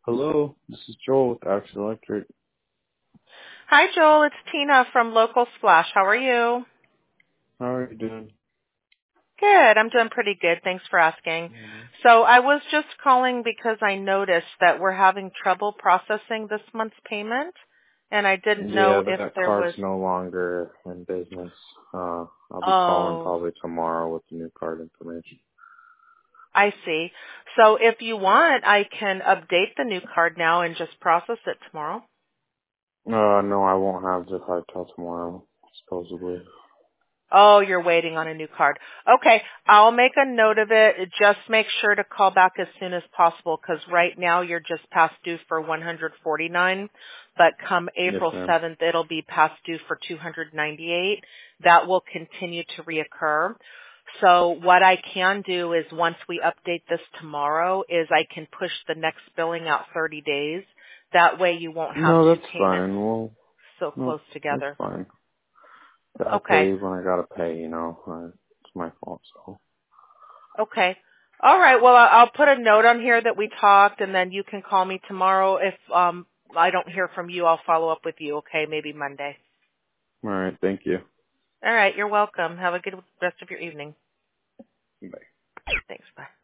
Hello, this is Joel with Action Electric. Hi, Joel. It's Tina from Local Splash. How are you? How are you doing? Good. I'm doing pretty good. Thanks for asking. Mhm. So I was just calling because I noticed that we're having trouble processing this month's payment, and I didn't Yeah, know if that there card's was. no longer in business. I'll be calling Oh, probably tomorrow with the new card information. I see. So if you want, I can update the new card now and just process it tomorrow. No, I won't have the card till tomorrow, supposedly. Oh, you're waiting on a new card. Okay, I'll make a note of it. Just make sure to call back as soon as possible because right now you're just past due for 149, but come Yes, April ma'am. 7th it'll be past due for 298. That will continue to reoccur. So what I can do is once we update this tomorrow is I can push the next billing out 30 days. That way you won't have No, two that's payments fine. Well, so no, close that's together. fine. I Okay. pay when I gotta pay, it's my fault, so. Okay. All right. Well, I'll put a note on here that we talked, and then you can call me tomorrow. If I don't hear from you, I'll follow up with you. Okay, maybe Monday. Alright, thank you. All right. You're welcome. Have a good rest of your evening. Bye. Thanks. Bye.